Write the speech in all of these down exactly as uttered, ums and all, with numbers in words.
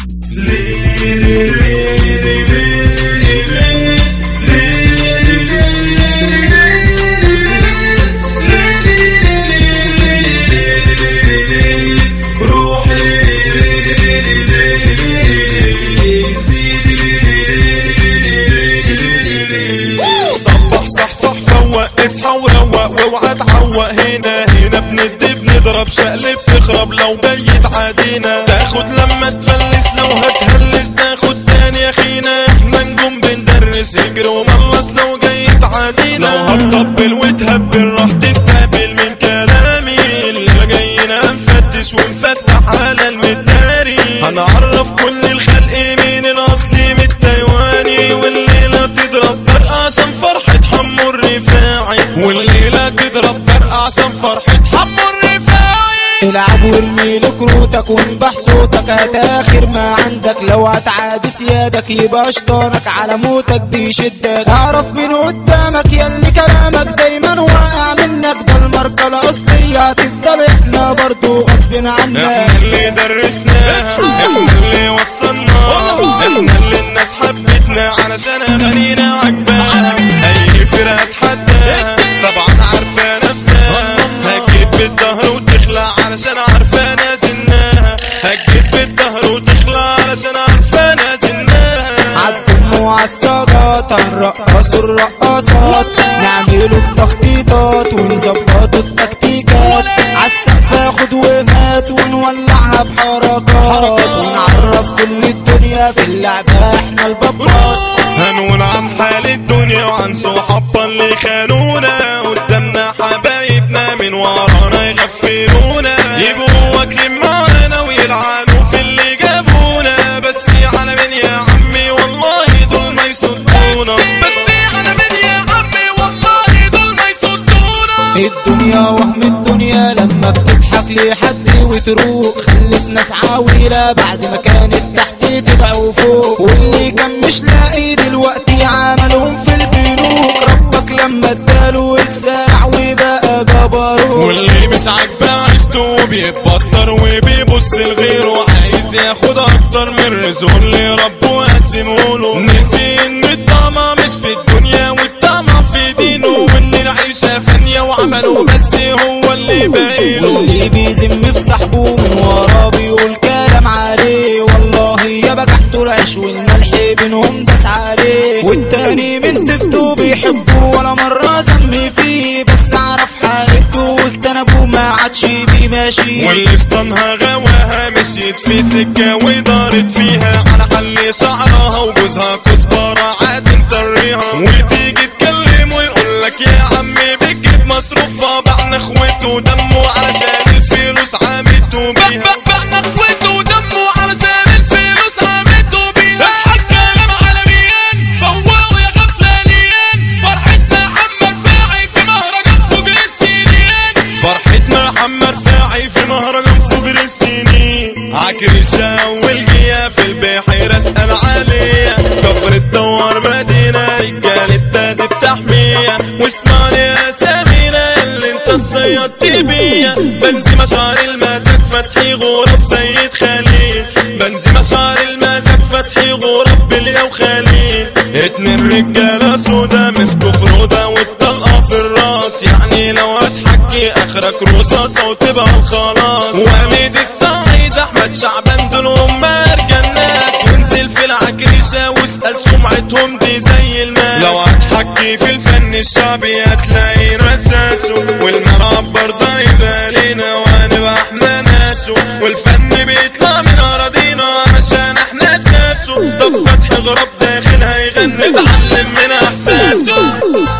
اصحى وروق واوعى تعوق، هنا هنا بندي بنضرب شقلب تخرب لو جاي تعادينا، تاخد لما تفلس لو هتهلس تاخد تاني يا خينا، احنا نجوم بندرس هجر وملص لو جاي تعادينا، لو هتطبل وتهبل راح تستقبل من كلامي، اللي جاينا نفتش ونفتح على المداري، هنعرف كل الخلق مين الاصلي من التايواني، والليلة تضرب برقة عشان فرحة حمو الرفاعي، والليلة تضرب برقة عشان فرحة حمو الرفاعي. العب وارمي لكروتك وانبح صوتك، هتاخر ما عندك لو هتعادي سيادك، يبقى شطانك على موتك بيشدك، اعرف من قدامك ياللي كلامك دايما واقع منك، ده الماركة الأصلية هتفضل احنا برضو غصب عنك، احنا اللي درسناها احنا اللي وصلناها، احنا اللي الناس حبتنا علشان اغانينا عجباها، اي فرقة تحداها طبعا عارفة نفسها، هتجيب بالظهر وتخلع علشان عارفة نازلناها، هتجيب بالظهر وتخلع علشان عارفة نازلناها، عالدم وعالسجات هنرقصوا الرقصات، نعملوا التخطيطات ونظبطوا التكتيكات، عالسقف اخد وهات ونولعها بحركات، ونعرف كل الدنيا في اللعبة احنا البابات، هنقول عن حال الدنيا وعن صحابنا اللي خانونا، قدامنا حبايبنا من ورانا يغفلونا، يبقوا واكلين معانا ويلعنوا في اللي جابونا، بس على مين يا عمي والله دول ما يصدونا، بس على مين يا عمي والله دول ما يصدونا. الدنيا وهم الدنيا لما بتضحك لحد وتروق، خلت ناس عاويلة بعد ما كانت تحت تبقوا فوق، واللي كان مش لاقي دلوقتي عملهم في البنوك، ربك لما اداله اتساع وبقى جبروت، واللي مش عاجبه عيشته بيتبطر وبيبص لغيره، عايز ياخد اكتر من رزقه اللي ربه قسمهوله، نسي ان الطمع مش في الدنيا والطمع في دينه، وان العيشه فانيه وعمله بس هو اللي بايله، واللي بيذم في صاحبه من وراه بيقول كلام عليه، والله يا بجحته العيش والملح بينهم داس عليه، والتاني من تبته بيحبه ولا مرة ذم فيه، بس عرف حالته واجتنبه ما عادش بيه ماشي، واللي فطنها غواها مشيت في سكة ودارت فيها، على حل شعرها وجوزها كزبرة عاد مطريها، وتيجي تكلم ويقولك يا عمي بتجيب مصروفها، بعنا اخوته ودمه علشان الفلوس عامته بيها، بعنا اخوته ودمه علشان الفلوس عامته بيها، اصحى الكلام عالميين فوقوا يا غفلانيين، فرحتنا حمر فاعي في مهرجان فجر السنين، فرحتنا حمر فاعي في مهرجان فجر السنين، عكرشة والجية في البحيرة اسأل عليا، كفر الدوار مدينة رجالتها دي بتحميها، واسمعني يا سمينة اللي انت الصيادت بيا، بنزي مشعر المزاج فتحي غراب سيد خليل، بنزي مشعر المزاج فتحي غراب بليا وخليل، اتنين رجالة سودا مسكوا فرودة والطلقة في الراس، يعني لو هتحكي اخرك رصاصة وتبقى الخلاص، واميد السعيد احمد شعبان دول هم ارجى الناس، وانزل في العكرشة واسأل سمعتهم دي زي الماس، لو هتحكي في الفن الشعبي هتلاقي رساسه، والمراب برضه يبقى لينا وهنبقى احنا ناسه، والفن بيطلع من اراضينا علشان احنا اساسه، طب فتحي غراب داخل هيغني اتعلم من احساسه،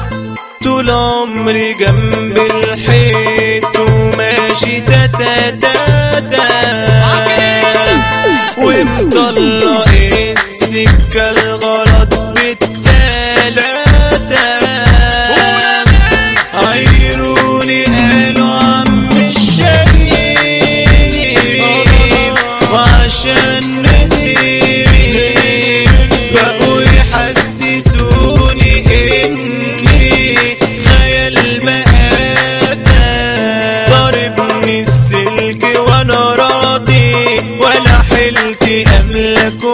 طول عمري جنب الحيط وماشي تاتا تاتا ومطلق السكة الغلط بالتلاتة، عيروني قالوا عم الشريف وعشان ندير بقوا يحسسوني اني خيال مآتة، ضربني السلك اسمك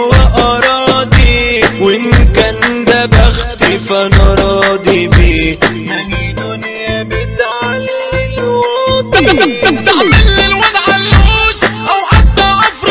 وأراضي، وإن كان ده بختي فأنا راضي بيه. ماني دنيا بتعلي الواطي، تعمل الواد علوش او حتى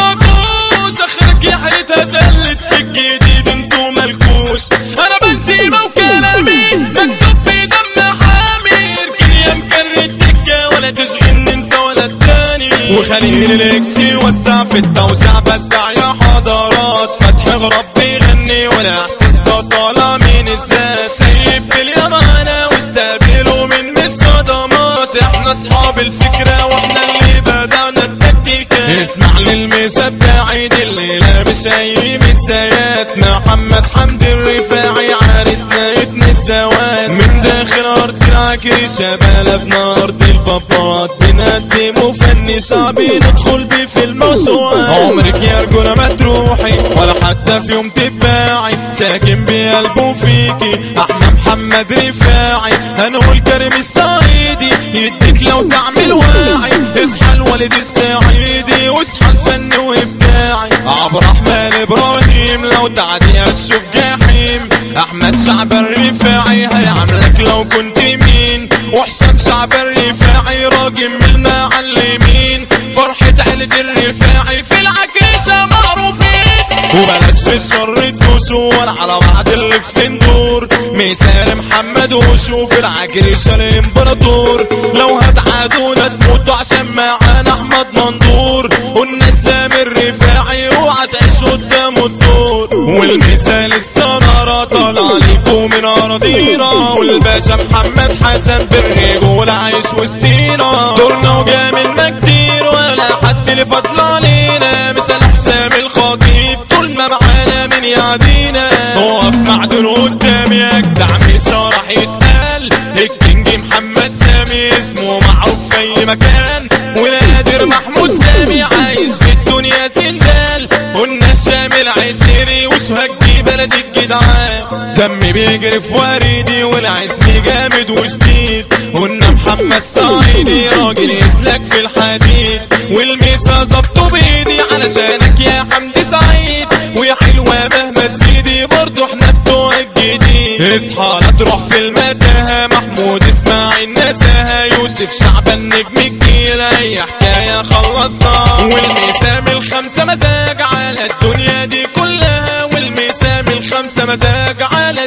عفركوش، اخرك يا حيتها تقلد في الجديد انتو مالكوش. انا بنزيمة وكلامي مكتوب بدم حامي، اركن يا مكرر الدكة ولا تشغلني انت ولا التاني. وخليني الاكس يوسع في التوزيع، بدع يا حضارات فتح غرب بيغني ولا احساس ده طالع من الذات. سيبت اليمانة واستقبلوا من الصدمات، احنا اصحاب الفكرة واحنا اللي بدأنا التكتيكات. اسمع للمسا بتاعي دي اللي لابس اي مسايات، محمد حمدي الرفاعي عرسنا ابن الزوات. من داخل ارض العكري شبالة في ارض البابات، بنقدم فني صعب ندخل بيه في الموسوعات. عمرك يا رجولة ما تروحي ولا حتى في يوم تتباعي، ساكن بقلبه فيكي احنا محمد رفاعي. هنقول كريم الصعيدي يديك لو تعمل واعي، اصحى الوالد السعيدي واصحى الفن وابداعي. عبد الرحمن ابراهيم لو تعدي هتشوف جحيم، احمد شعب الرفاعي هيعملك لو كنت مين. وحسام شعب الرفاعي راجل من المعلمين، فرحة عيلة الرفاعي في العكريشة معروفين. وبلاش في الشر تدوسوا ولا على بعض اللي في تندور، مثال محمد وشوف العكريشة الامبراطور. لو هتعادونا تموتوا عشان معانا احمد منظور، والناس لام الرفاعي اوعى تعيش قدام الدور. والمثال السنارة طالع ليكوا من اراضينا، والباشا محمد حسن بالرجولة عايش وسطينا. دورنا وجاملنا كتير ولا حد اللي فضل علينا، مثال حسام الخطيب طول ما معانا من يعدينا. وقف معدن قدامي اجدع مثال راح يتقال، الكينج محمد سامي اسمه معروف في اي مكان. ونادر محمود سامي عايز في الدنيا سندال، والناس شامل عسيري وسهج دي بلد الجدعان. دمي بيجري في وريدي والعزم جامد وشديد، قلنا محمد صعيدي راجل يسلك في الحديد. والميسا ظبطه بايدي علشانك يا حمدي سعيد، ويا حلوة مهما تزيدي برضو احنا بتوع الجديد. اصحى لا تروح في المتاهة، محمود اسماعيل نزاهة، يوسف شعبان نجم الجيل اي حكاية خلصنا. والميسام الخمسة مزاج على الدنيا دي كلها، والميسام الخمسة مزاج على